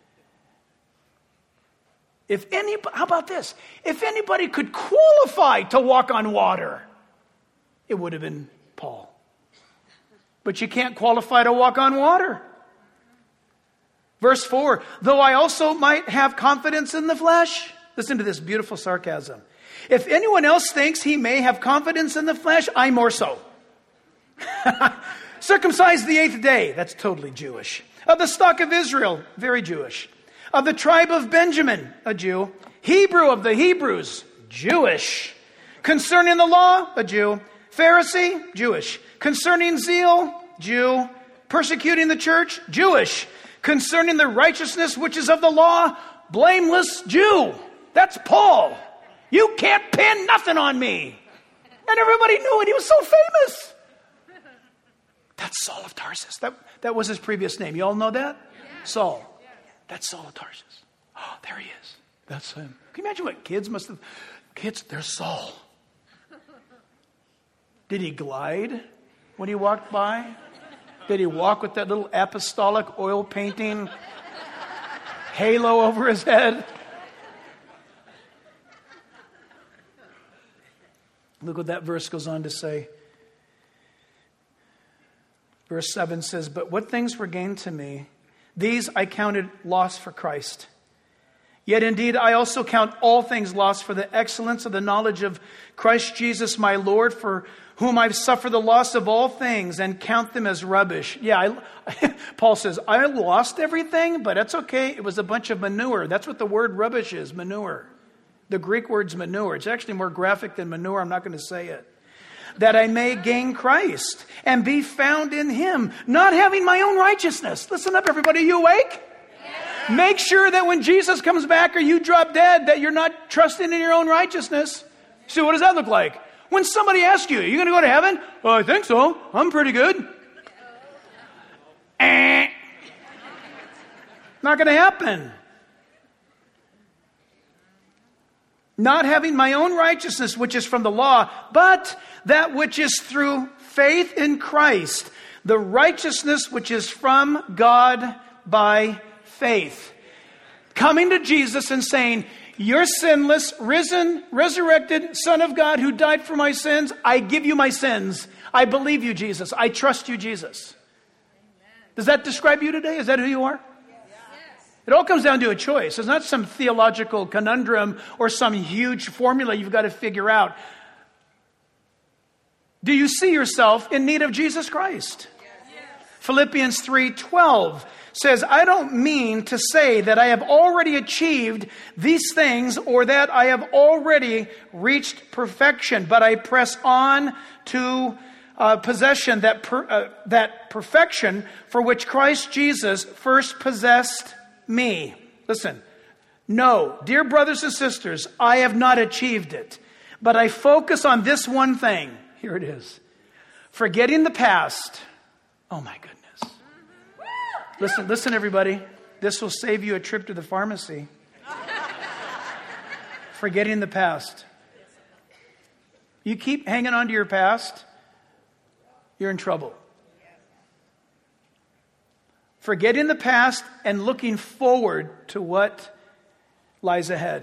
How about this? If anybody could qualify to walk on water, it would have been Paul. But you can't qualify to walk on water. Verse 4, though I also might have confidence in the flesh. Listen to this beautiful sarcasm. If anyone else thinks he may have confidence in the flesh, I more so. Circumcised the 8th day, that's totally Jewish. Of the stock of Israel, very Jewish. Of the tribe of Benjamin, a Jew. Hebrew of the Hebrews, Jewish. Concerning the law, a Jew. Pharisee, Jewish. Concerning zeal, Jew. Persecuting the church, Jewish. Concerning the righteousness which is of the law, blameless Jew. That's Paul. You can't pin nothing on me. And everybody knew it. He was so famous. That's Saul of Tarsus. That was his previous name. You all know that? Yeah. Saul. Yeah. That's Saul of Tarsus. Oh, there he is. That's him. Can you imagine what kids must have? Kids, there's Saul. Did he glide when he walked by? Did he walk with that little apostolic oil painting halo over his head? Look what that verse goes on to say. Verse 7 says, but what things were gained to me, these I counted loss for Christ. Yet indeed I also count all things lost for the excellence of the knowledge of Christ Jesus my Lord, for whom I've suffered the loss of all things and count them as rubbish. Paul says, I lost everything, but that's okay. It was a bunch of manure. That's what the word rubbish is, manure. The Greek word's manure. It's actually more graphic than manure. I'm not going to say it. That I may gain Christ and be found in Him, not having my own righteousness. Listen up, everybody. Are you awake? Yeah. Make sure that when Jesus comes back or you drop dead, that you're not trusting in your own righteousness. So what does that look like? When somebody asks you, are you going to go to heaven? Oh, I think so. I'm pretty good. Not going to happen. Not having my own righteousness, which is from the law, but that which is through faith in Christ, the righteousness which is from God by faith. Coming to Jesus and saying, you're sinless, risen, resurrected Son of God who died for my sins. I give you my sins. I believe you, Jesus. I trust you, Jesus. Does that describe you today? Is that who you are? It all comes down to a choice. It's not some theological conundrum or some huge formula you've got to figure out. Do you see yourself in need of Jesus Christ? Yes. Philippians 3:12 says, I don't mean to say that I have already achieved these things or that I have already reached perfection, but I press on to possession, that perfection for which Christ Jesus first possessed me. Listen, no, dear brothers and sisters, I have not achieved it, but I focus on this one thing. Here it is. Forgetting the past. Oh my goodness. Listen, everybody. This will save you a trip to the pharmacy. Forgetting the past. You keep hanging on to your past, you're in trouble. Forgetting the past and looking forward to what lies ahead.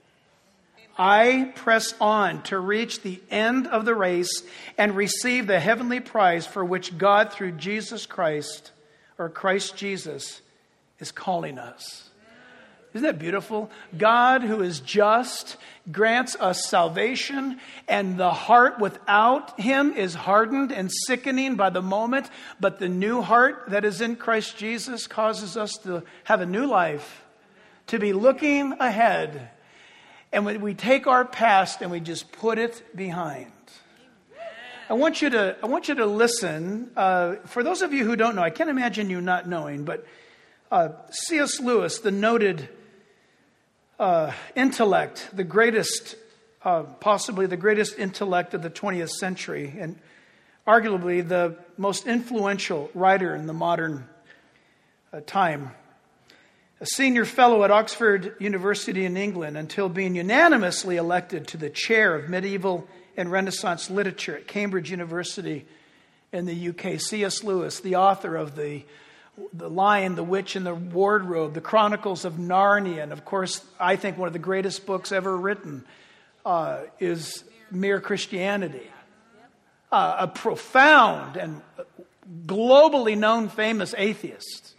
I press on to reach the end of the race and receive the heavenly prize for which God, through Jesus Christ, or Christ Jesus, is calling us. Isn't that beautiful? God, who is just, grants us salvation, and the heart without him is hardened and sickening by the moment. But the new heart that is in Christ Jesus causes us to have a new life, to be looking ahead. And when we take our past and we just put it behind. I want you to listen. For those of you who don't know, I can't imagine you not knowing, but C.S. Lewis, the noted intellect, the greatest, possibly the greatest intellect of the 20th century, and arguably the most influential writer in the modern time. A senior fellow at Oxford University in England until being unanimously elected to the chair of medieval and Renaissance literature at Cambridge University in the UK. C.S. Lewis, the author of the Lion, the Witch, and the Wardrobe, the Chronicles of Narnia, and of course, I think one of the greatest books ever written is Mere Christianity. A profound and globally known famous atheist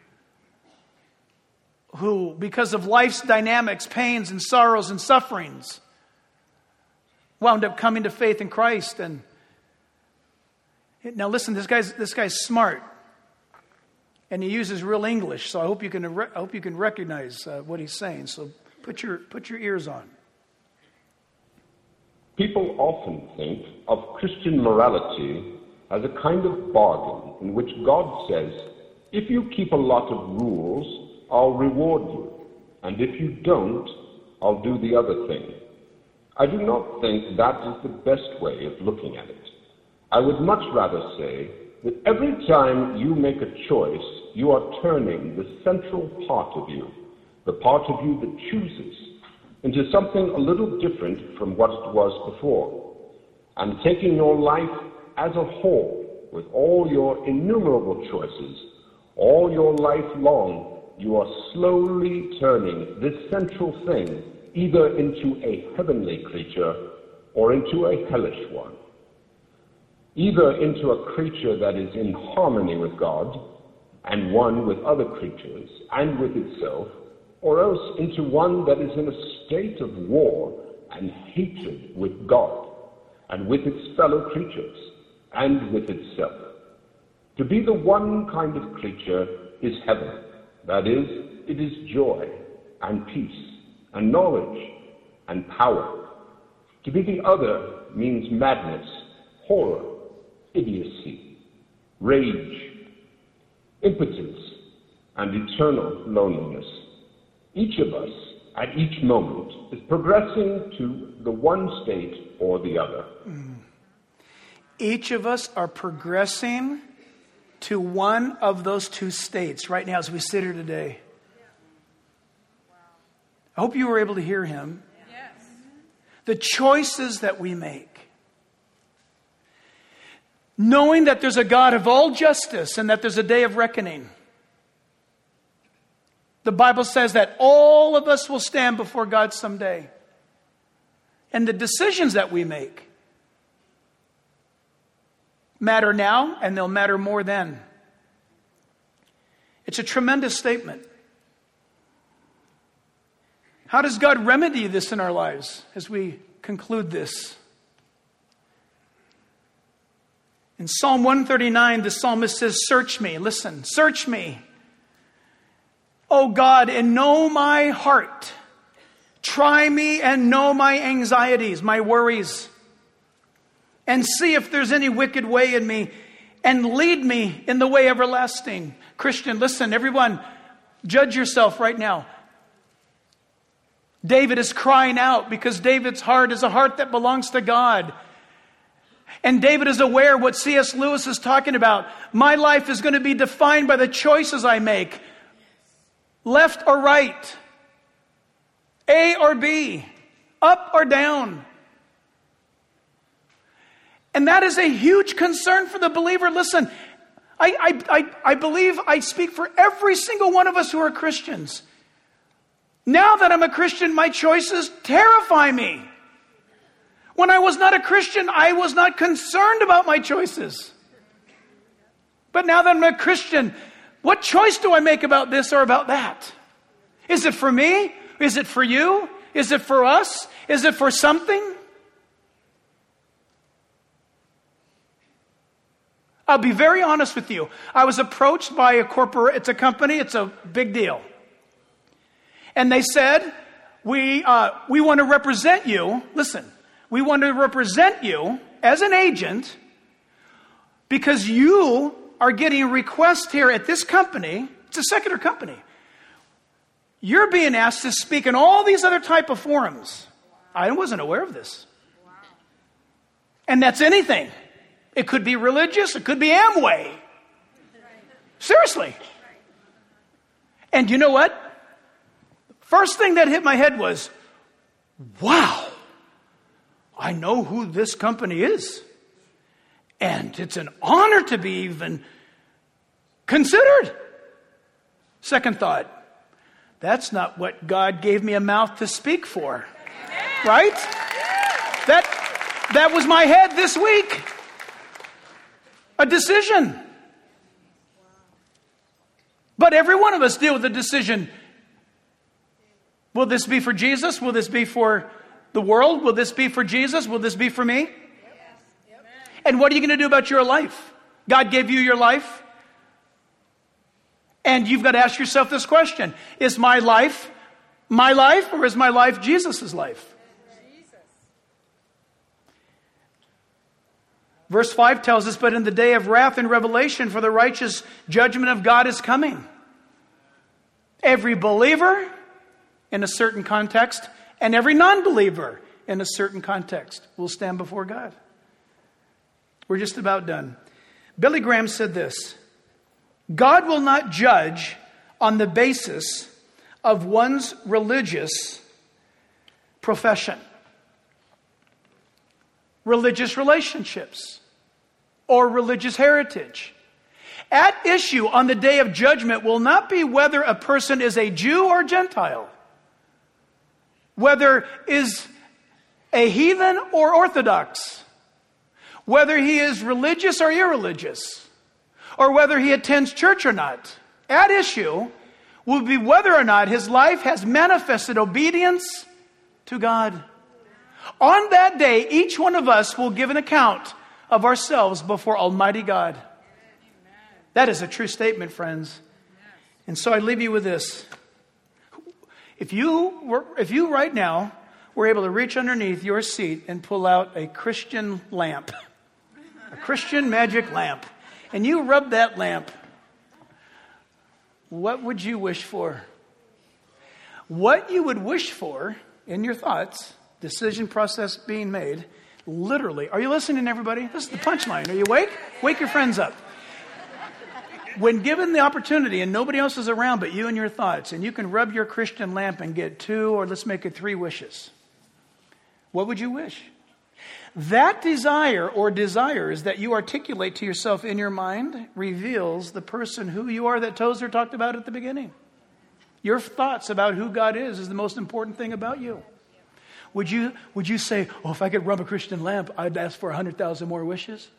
who, because of life's dynamics, pains and sorrows and sufferings, wound up coming to faith in Christ. And now listen, this guy's smart. And he uses real English, so I hope you can recognize what he's saying. So put your ears on. People often think of Christian morality as a kind of bargain in which God says, if you keep a lot of rules, I'll reward you, and if you don't, I'll do the other thing. I do not think that is the best way of looking at it. I would much rather say that every time you make a choice, you are turning the central part of you, the part of you that chooses, into something a little different from what it was before, and taking your life as a whole, with all your innumerable choices, all your life long, you are slowly turning this central thing either into a heavenly creature or into a hellish one. Either into a creature that is in harmony with God, and one with other creatures, and with itself, or else into one that is in a state of war and hatred with God, and with its fellow creatures, and with itself. To be the one kind of creature is heaven. That is, it is joy, and peace, and knowledge, and power. To be the other means madness, horror, idiocy, rage, impotence, and eternal loneliness. Each of us, at each moment, is progressing to the one state or the other. Each of us are progressing to one of those two states right now as we sit here today. I hope you were able to hear him. Yes. The choices that we make. Knowing that there's a God of all justice and that there's a day of reckoning. The Bible says that all of us will stand before God someday. And the decisions that we make matter now, and they'll matter more then. It's a tremendous statement. How does God remedy this in our lives as we conclude this? In Psalm 139, the psalmist says, search me. Listen, search me, O God, and know my heart. Try me and know my anxieties, my worries. And see if there's any wicked way in me, and lead me in the way everlasting. Christian, listen, everyone, judge yourself right now. David is crying out because David's heart is a heart that belongs to God. And David is aware what C.S. Lewis is talking about. My life is going to be defined by the choices I make. Left or right. A or B. Up or down. And that is a huge concern for the believer. Listen, I believe I speak for every single one of us who are Christians. Now that I'm a Christian, my choices terrify me. When I was not a Christian, I was not concerned about my choices. But now that I'm a Christian, what choice do I make about this or about that? Is it for me? Is it for you? Is it for us? Is it for something? I'll be very honest with you. I was approached by it's a company, it's a big deal. And they said, we want to represent you. Listen, we want to represent you as an agent because you are getting a request here at this company. It's a secular company. You're being asked to speak in all these other type of forums. I wasn't aware of this. And that's anything. It could be religious. It could be Amway. Seriously. And you know what? First thing that hit my head was, wow, I know who this company is. And it's an honor to be even considered. Second thought, that's not what God gave me a mouth to speak for. Right? That was my head this week. A decision. But every one of us deal with the decision. Will this be for Jesus? Will this be for the world? Will this be for Jesus? Will this be for me? And what are you going to do about your life? God gave you your life. And you've got to ask yourself this question. Is my life or is my life Jesus' life? Verse 5 tells us, but in the day of wrath and revelation, for the righteous judgment of God is coming. Every believer in a certain context and every non-believer in a certain context will stand before God. We're just about done. Billy Graham said this, God will not judge on the basis of one's religious profession, religious relationships, or religious heritage. At issue on the day of judgment will not be whether a person is a Jew or Gentile, whether is a heathen or Orthodox, whether he is religious or irreligious, or whether he attends church or not. At issue will be whether or not his life has manifested obedience to God. On that day, each one of us will give an account of ourselves before Almighty God. That is a true statement, friends. And so I leave you with this. If you right now were able to reach underneath your seat and pull out a Christian lamp, a Christian magic lamp, and you rub that lamp, what would you wish for? What you would wish for in your thoughts, decision process being made, literally. Are you listening, everybody? This is the punchline. Are you awake? Wake your friends up. When given the opportunity and nobody else is around but you and your thoughts, and you can rub your Christian lamp and get 2, or let's make it 3 wishes, what would you wish? That desire or desires that you articulate to yourself in your mind reveals the person who you are that Tozer talked about at the beginning. Your thoughts about who God is the most important thing about you. Would you say, oh, if I could rub a Christian lamp, I'd ask for 100,000 more wishes?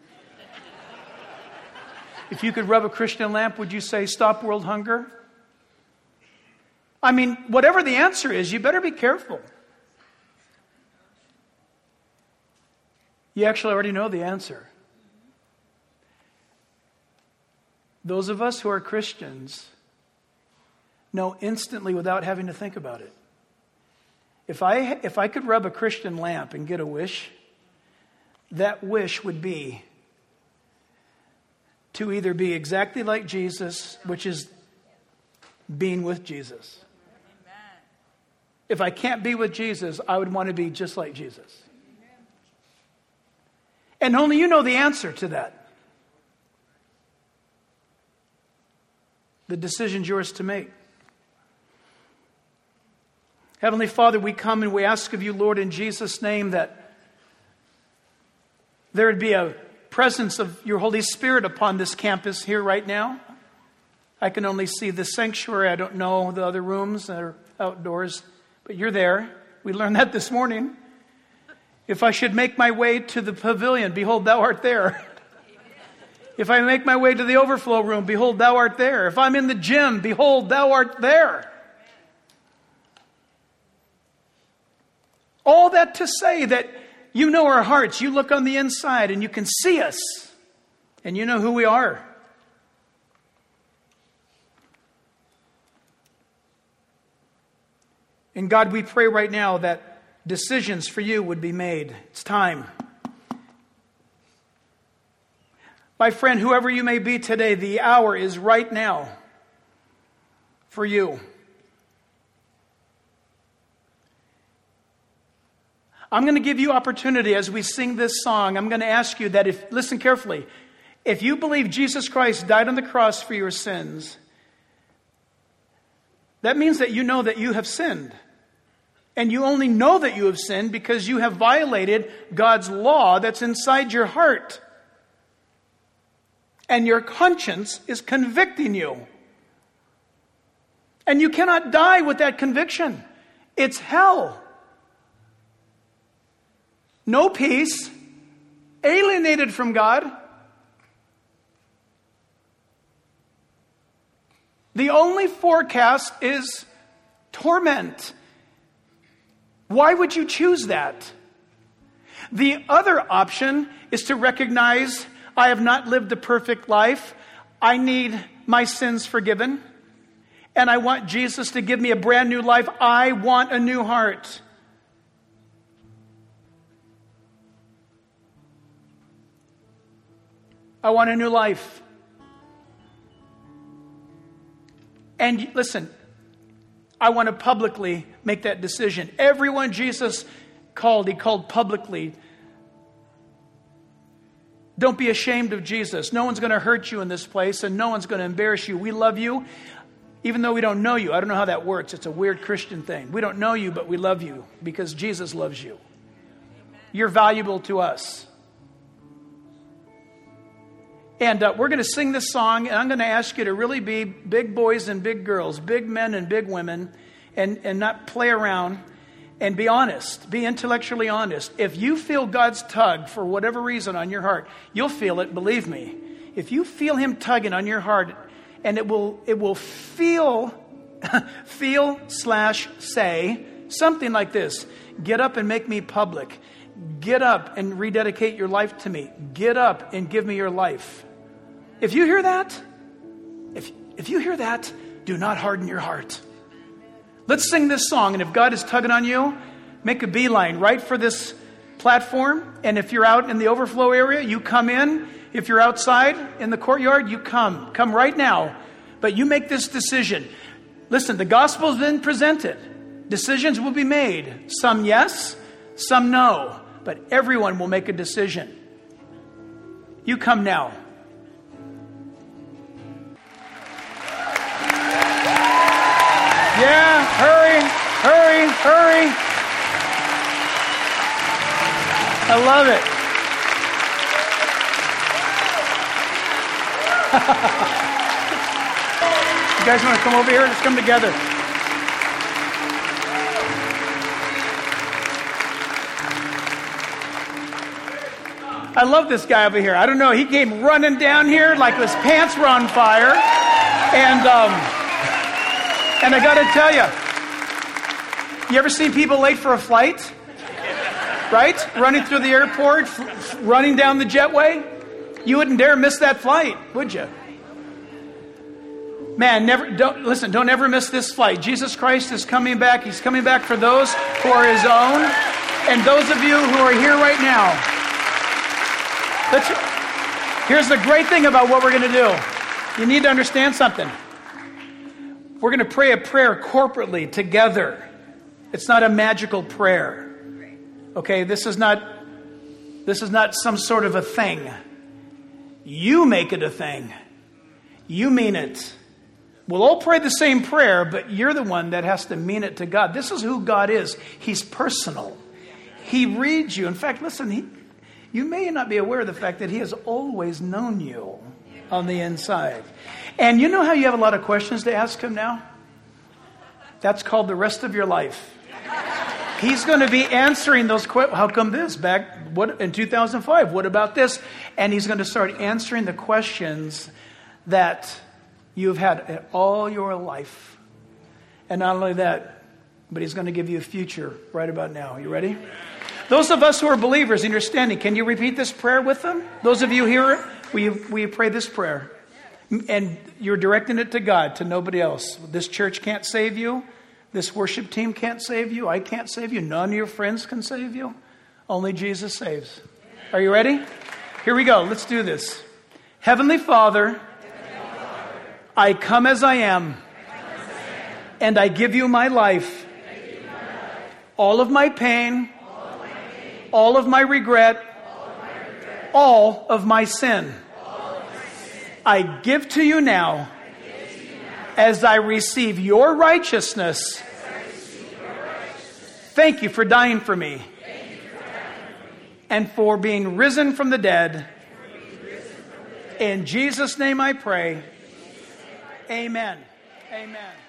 If you could rub a Christian lamp, would you say, stop world hunger? I mean, whatever the answer is, you better be careful. You actually already know the answer. Those of us who are Christians know instantly without having to think about it. If I could rub a Christian lamp and get a wish, that wish would be to either be exactly like Jesus, which is being with Jesus. If I can't be with Jesus, I would want to be just like Jesus. And only you know the answer to that. The decision's yours to make. Heavenly Father, we come and we ask of you, Lord, in Jesus' name, that there would be a presence of your Holy Spirit upon this campus here right now. I can only see the sanctuary. I don't know the other rooms that are outdoors, but you're there. We learned that this morning. If I should make my way to the pavilion, behold, thou art there. If I make my way to the overflow room, behold, thou art there. If I'm in the gym, behold, thou art there. All that to say that you know our hearts. You look on the inside and you can see us. And you know who we are. And God, we pray right now that decisions for you would be made. It's time. My friend, whoever you may be today, the hour is right now for you. I'm going to give you opportunity as we sing this song. I'm going to ask you that listen carefully, if you believe Jesus Christ died on the cross for your sins, that means that you know that you have sinned. And you only know that you have sinned because you have violated God's law that's inside your heart. And your conscience is convicting you. And you cannot die with that conviction. It's hell. No peace. Alienated from God. The only forecast is torment. Why would you choose that? The other option is to recognize I have not lived a perfect life. I need my sins forgiven. And I want Jesus to give me a brand new life. I want a new heart. I want a new life. And listen, I want to publicly make that decision. Everyone Jesus called, he called publicly. Don't be ashamed of Jesus. No one's going to hurt you in this place, and no one's going to embarrass you. We love you, even though we don't know you. I don't know how that works. It's a weird Christian thing. We don't know you, but we love you because Jesus loves you. You're valuable to us. And we're going to sing this song, and I'm going to ask you to really be big boys and big girls, big men and big women, and not play around, and be honest, be intellectually honest. If you feel God's tug for whatever reason on your heart, you'll feel it, believe me. If you feel Him tugging on your heart, and it will feel / say something like this: get up and make me public. Get up and rededicate your life to me. Get up and give me your life. If you hear that, if you hear that, do not harden your heart. Let's sing this song, and if God is tugging on you, make a beeline right for this platform. And if you're out in the overflow area, you come in. If you're outside in the courtyard, you come. Come right now. But you make this decision. Listen, the gospel's been presented. Decisions will be made. Some yes, some no. But everyone will make a decision. You come now. Yeah, hurry, hurry, hurry. I love it. You guys want to come over here? Let's come together. I love this guy over here. I don't know. He came running down here like his pants were on fire. And I got to tell you ever seen people late for a flight? Right? Running through the airport, running down the jetway. You wouldn't dare miss that flight, would you? Man, don't ever miss this flight. Jesus Christ is coming back. He's coming back for those who are His own. And those of you who are here right now. Here's the great thing about what we're going to do. You need to understand something. We're going to pray a prayer corporately together. It's not a magical prayer. Okay, this is not some sort of a thing. You make it a thing. You mean it. We'll all pray the same prayer, but you're the one that has to mean it to God. This is who God is. He's personal. He reads you. In fact, listen, you may not be aware of the fact that He has always known you on the inside. And you know how you have a lot of questions to ask Him now? That's called the rest of your life. He's going to be answering those questions. How come this? What in 2005? What about this? And He's going to start answering the questions that you've had all your life. And not only that, but He's going to give you a future right about now. You ready? Those of us who are believers and you're standing, can you repeat this prayer with them? Those of you here, will you pray this prayer? And you're directing it to God, to nobody else. This church can't save you. This worship team can't save you. I can't save you. None of your friends can save you. Only Jesus saves. Are you ready? Here we go. Let's do this. Heavenly Father, I come as I am, and I give you my life, all of my pain, all of my regret, all of my sin. I give to you now as I receive your righteousness. Thank you for dying for me and for being risen from the dead. In Jesus' name I pray. Amen. Amen.